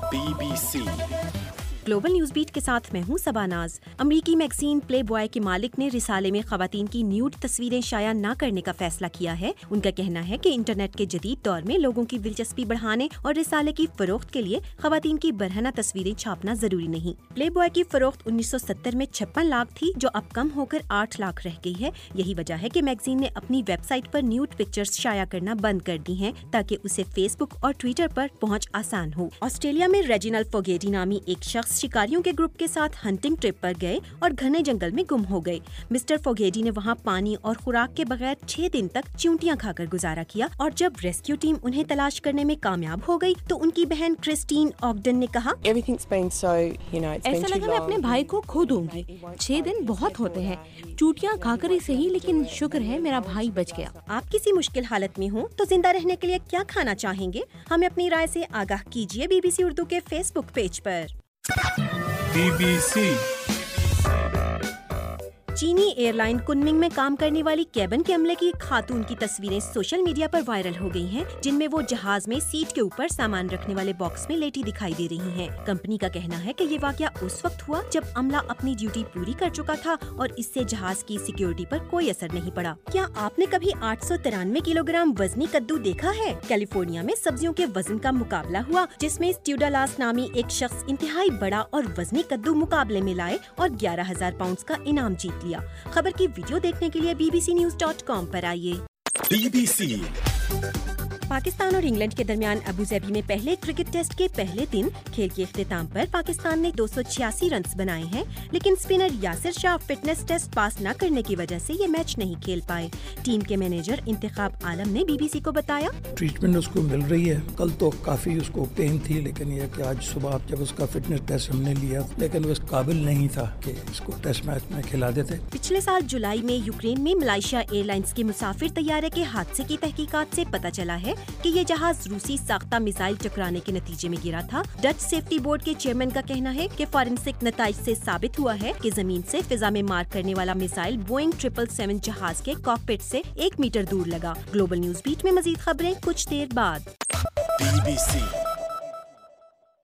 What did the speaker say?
BBC global news beat के साथ मैं हूं सबानाज। अमरीकी मैगजीन प्ले बॉय के मालिक ने रिसाले में खवातीन की न्यूड तस्वीरें शाया न करने का फैसला किया है। उनका कहना है कि इंटरनेट के जदीद दौर में लोगों की दिलचस्पी बढ़ाने और रिसाले की फरोख्त के लिए खवातीन की बरहना तस्वीरें छापना जरूरी नहीं। प्ले बॉय की फरोख्त 1970 में 56 लाख थी, जो अब कम होकर 8 लाख रह गई है। यही वजह है कि मैगजीन ने अपनी वेबसाइट पर न्यूड पिक्चर्स शाया करना बंद कर दी हैं, ताकि उसे फेसबुक और ट्विटर पर पहुंच आसान हो। ऑस्ट्रेलिया में रेजिनाल्ड फोगेटी नामी एक शख्स शिकारियों के ग्रुप के साथ हंटिंग ट्रिप पर गए और घने जंगल में गुम हो गए। मिस्टर फोगेटी ने वहां पानी और खुराक के बगैर 6 दिन तक चींटियां खाकर गुजारा किया, और जब रेस्क्यू टीम उन्हें तलाश करने में कामयाब हो गई तो उनकी बहन क्रिस्टीन ऑगडन ने कहा, ऐसा लगा मैं अपने भाई को खो दूंगी। 6 दिन बहुत होते हैं, चूटियां खाकर ही सही, लेकिन शुक्र है मेरा भाई बच गया। आप किसी मुश्किल हालत में हो तो जिंदा रहने के लिए क्या खाना चाहेंगे? हमें अपनी राय से आगाह कीजिए BBC उर्दू के फेसबुक पेज पर। BBC चीनी एयरलाइन कुनमिंग में काम करने वाली केबिन के अमले की एक खातून की तस्वीरें सोशल मीडिया पर वायरल हो गई हैं, जिनमें वो जहाज में सीट के ऊपर सामान रखने वाले बॉक्स में लेटी दिखाई दे रही हैं। कंपनी का कहना है कि ये वाकया उस वक्त हुआ जब अमला अपनी ड्यूटी पूरी कर चुका था और इससे जहाज की सिक्योरिटी पर कोई असर नहीं पड़ा। क्या आपने कभी 893 किलोग्राम वजनी कद्दू देखा है? कैलिफोर्निया में सब्जियों के वजन का मुकाबला हुआ, जिसमें स्ट्यूडालास नामी एक शख्स इंतहाई बड़ा और वजनी कद्दू मुकाबले में लाए और 11,000 पाउंड का इनाम जीत लिया। खबर की वीडियो देखने के लिए bbcnews.com पर आइए। BBC पाकिस्तान और इंग्लैंड के दरमियान अबू धाबी में पहले क्रिकेट टेस्ट के पहले दिन खेल के इख्तिताम पर पाकिस्तान ने 286 रन बनाए हैं, लेकिन spinner Yasir Shah fitness test pass न करने की वजह से ये मैच नहीं खेल पाए। टीम के मैनेजर इंतखाब आलम ने BBC को बताया, ट्रीटमेंट उसको मिल रही है। कल तो काफी उसको पेन थी, लेकिन यह कि आज सुबह जब उसका फिटनेस टेस्ट हमने लिया, लेकिन वो इस काबिल नहीं था कि इसको टेस्ट मैच में खिला देते। पिछले साल जुलाई में यूक्रेन में मलाइशिया एयरलाइंस के मुसाफिर तैयारे के हादसे की तहकीकात से पता चला है कि ये जहाज रूसी साख्ता मिसाइल टकराने के नतीजे में गिरा था। डच सेफ्टी बोर्ड के चेयरमैन का कहना है कि फॉरेंसिक नताइज से साबित हुआ है कि जमीन से फिजा में मार करने वाला मिसाइल बोइंग 777 जहाज के कॉकपिट से 1 मीटर दूर लगा। ग्लोबल न्यूज बीट में मजीद खबरें कुछ देर बाद। BBC